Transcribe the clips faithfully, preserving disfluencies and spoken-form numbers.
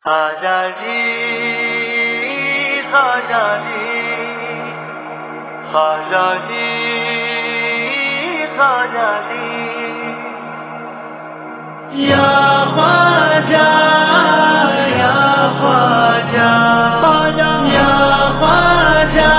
خواجہ جی خواجہ جی خواجہ جی خواجہ جی یا خواجہ یا خواجہ یا خواجہ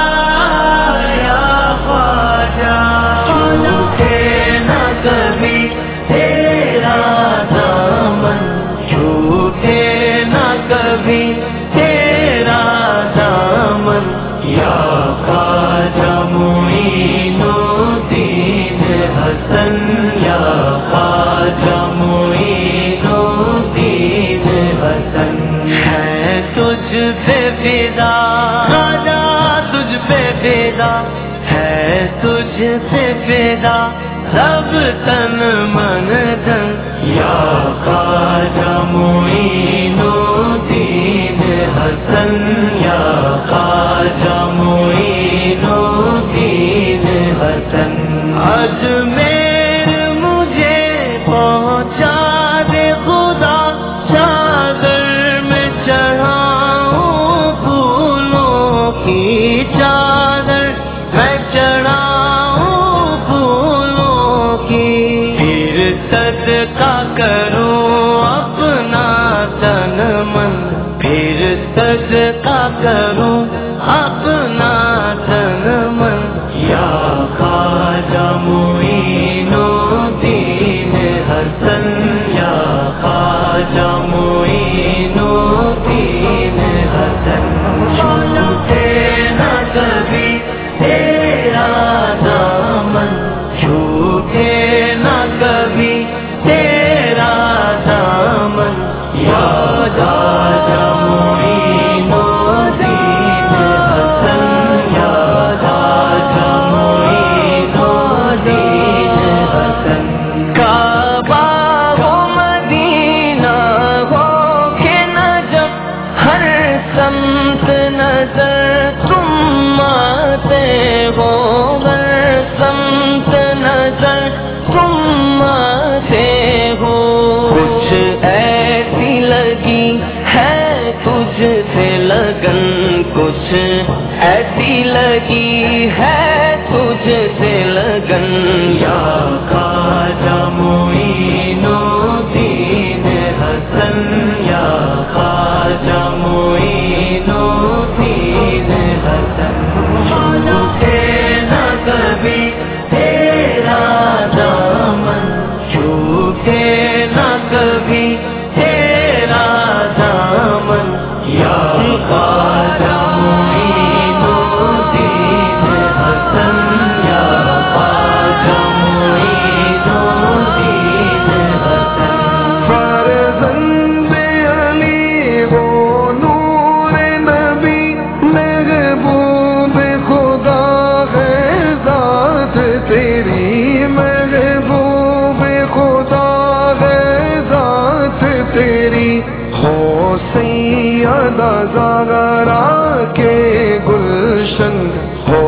یا خواجہ چھوٹے نہ کبھی تیرا دامن چھوٹے نہ کبھی تیرا دامن یا خواجہ معین الدین حسن یا خواجہ معین الدین حسن ہے تجھ پہ فدا خواجہ تجھ پہ فدا ہے تجھ پہ فدا سب تن من دھن یا خواجہ معین الدین حسن یا خواجہ معین الدین حسن اجمیر مجھے پہنچا دے خدا چادر میں چڑھاؤں پھولوں کی چادر میں چڑھاؤں پھولوں کی پھر صدقہ کروں اپنا تن من پھر صدقہ کروں اپنا تن من یا خواجہ معین الدین حسن یا خواجہ معین الدین حسن چھوٹے نہ کبھی تیرا دامن چھوٹے نہ کبھی تیرا دامن یا خواجہ معین الدین حسن یا خواجہ معین الدین حسن کعبہ ہو مدینہ ہو کہ نجف ہر سمت نظر تم آتے ہو ہر سمت نظر تم آتے ہو کچھ ایسی لگی ہے تجھ سے لگن کچھ ایسی لگی ہے تجھ سے لگن یا خواجہ معین الدین حسن یا خواجہ معین الدین حسن چھوٹے نہ کبھی تیرا دامن چھوٹے نہ کبھی تیرا دامن یا خواجہ معین الدین حسن یا خواجہ معین الدین حسن فرزند علی وہ نور نبی محبوب خدا ہے ذات تیری محبوب خدا ہے ذات تیری ہو سیدہ زہرا کے گلشن ہو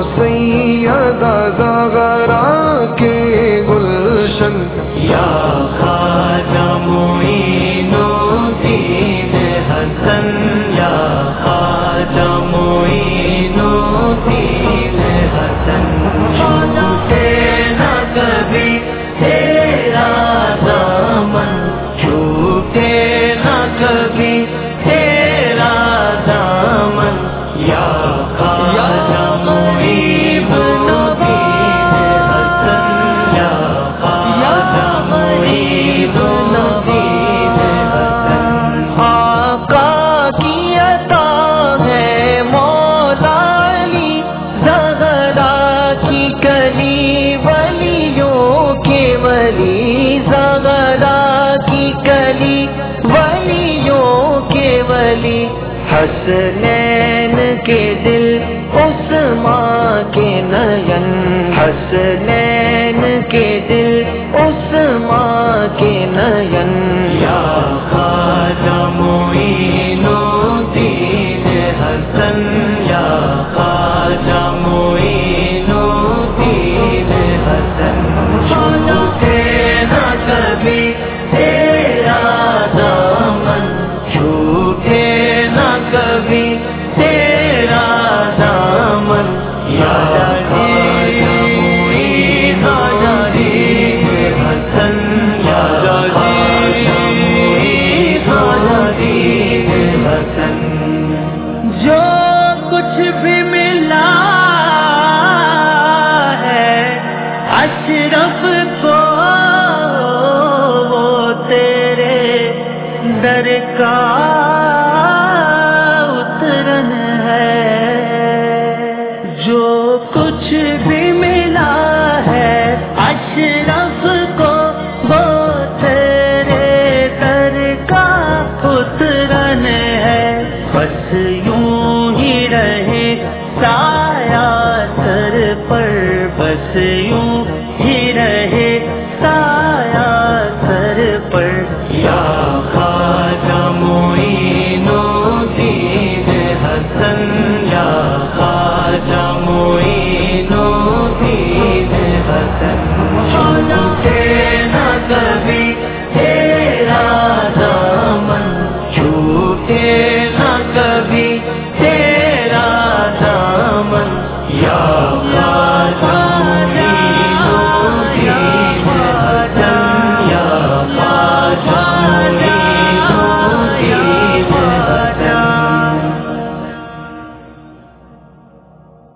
سیدہ زہرا کے گلشن یا خواجہ معین الدین حسن یا خواجہ معین الدین حسن چھوٹے نہ کبھی تیرا دامن چھوٹے نہ کبھی تیرا دامن یا خواجہ معین الدین حسن یا خواجہ معین الدین حسن آقا کی عطا ہے مولا علی زہرا کی کلی ولیوں کے ولی زہرا کی کلی ولیوں کے ولی حسنین کے دل اس ماں کے نین حسنین کے دل اس ماں کے نین یا خواجہ معین الدین حسن یا خواجہ معین الدین حسن چھوٹے نہ کبھی تیرا دامن چھوٹے کبھی تیرا دامن یا خواجہ معین الدین حسن یا خواجہ معین الدین حسن. جو کچھ بھی ملا ہے اشرف کو وہ تیرے در کا اترن ہے. جو کچھ بھی ملا ہے اشرف کو وہ تیرے در کا اترن ہے. بس یوں ہی رہے سایہ سر پر، بس یوں ہی رہے سایہ سر پر. یا خواجہ معین الدین حسن یا خواجہ معین الدین حسن.